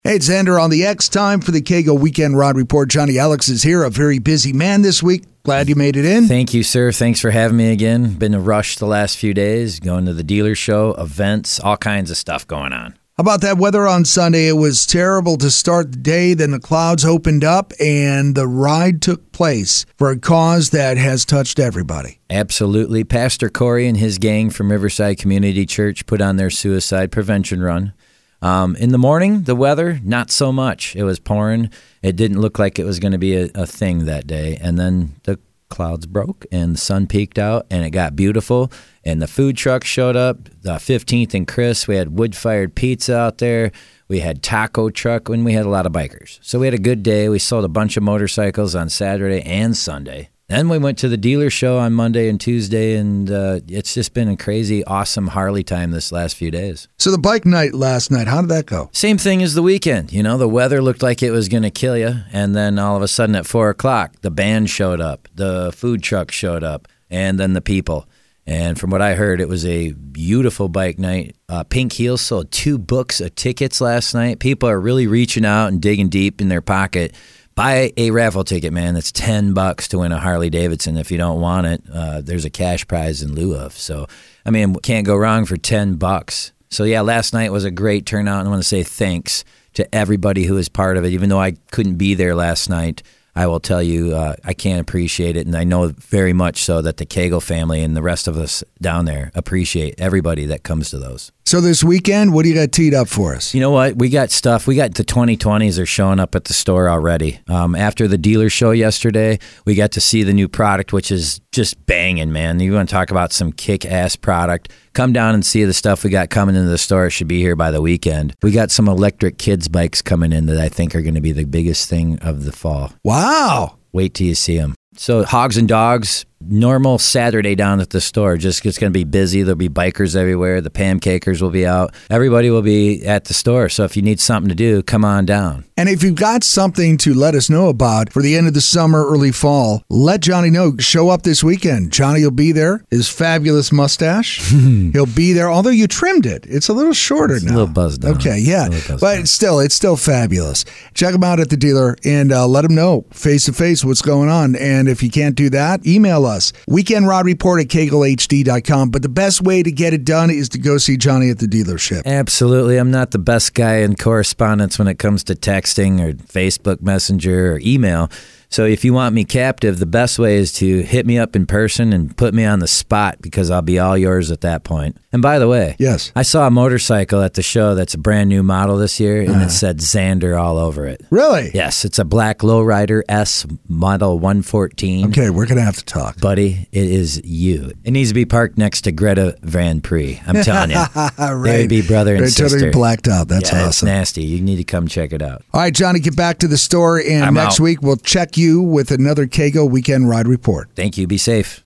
Hey, it's Xander on the X. Time for the KGO Weekend Rod Report. Johnny Alex is here, a very busy man this week. Glad you made it in. Thank you, sir. Thanks for having me again. Been a rush the last few days, going to the dealer show, events, all kinds of stuff going on. How about that weather on Sunday? It was terrible to start the day. Then the clouds opened up and the ride took place for a cause that has touched everybody. Absolutely. Pastor Corey and his gang from Riverside Community Church put on their suicide prevention run. In the morning, the weather, not so much. It was pouring. It didn't look like it was going to be a thing that day. And then the clouds broke and the sun peeked out and it got beautiful. And the food truck showed up, the 15th and Chris. We had wood-fired pizza out there. We had taco truck, and we had a lot of bikers. So we had a good day. We sold a bunch of motorcycles on Saturday and Sunday. Then we went to the dealer show on Monday and Tuesday, and it's just been a crazy, awesome Harley time this last few days. So the bike night last night, how did that go? Same thing as the weekend. You know, the weather looked like it was going to kill you, and then all of a sudden at 4 o'clock, the band showed up, the food truck showed up, and then the people. And from what I heard, it was a beautiful bike night. Pink Heels sold 2 books of tickets last night. People are really reaching out and digging deep in their pocket. Buy a raffle ticket, man. It's $10 to win a Harley Davidson. If you don't want it, there's a cash prize in lieu of. So, I mean, can't go wrong for $10. So, yeah, last night was a great turnout. And I want to say thanks to everybody who was part of it. Even though I couldn't be there last night, I will tell you I can't appreciate it. And I know very much so that the Cagle family and the rest of us down there appreciate everybody that comes to those. So this weekend, what do you got teed up for us? You know what? We got stuff. We got the 2020s are showing up at the store already. After the dealer show yesterday, we got to see the new product, which is just banging, man. You want to talk about some kick-ass product? Come down and see the stuff we got coming into the store. It should be here by the weekend. We got some electric kids bikes coming in that I think are going to be the biggest thing of the fall. Wow. Wait till you see them. So Hogs and Dogs, normal Saturday down at the store. Just it's going to be busy. There'll be bikers everywhere. The pancakers will be out. Everybody will be at the store. So if you need something to do, come on down. And if you've got something to let us know about for the end of the summer, early fall, let Johnny know. Show up this weekend. Johnny will be there. His fabulous mustache. He'll be there. Although you trimmed it. It's a little shorter now. A little buzzed down. Okay, yeah. But it's still fabulous. Check him out at the dealer and let him know face-to-face what's going on. And if you can't do that, email us. weekendrodreport@KGLHD.com. But the best way to get it done is to go see Johnny at the dealership. Absolutely. I'm not the best guy in correspondence when it comes to texting or Facebook Messenger or email. So if you want me captive, the best way is to hit me up in person and put me on the spot because I'll be all yours at that point. And by the way, yes, I saw a motorcycle at the show that's a brand new model this year, and it said Xander all over it. Really? Yes, it's a black Lowrider S Model 114. Okay, we're going to have to talk. Buddy, it is you. It needs to be parked next to Greta Van Pree. I'm telling you. Right. They'd be brother and sister. Totally blacked out. That's awesome. awesome. It's nasty. You need to come check it out. All right, Johnny, get back to the store, and I'm next out. week we'll check you with another KGO Weekend Ride Report. Thank you. Be safe.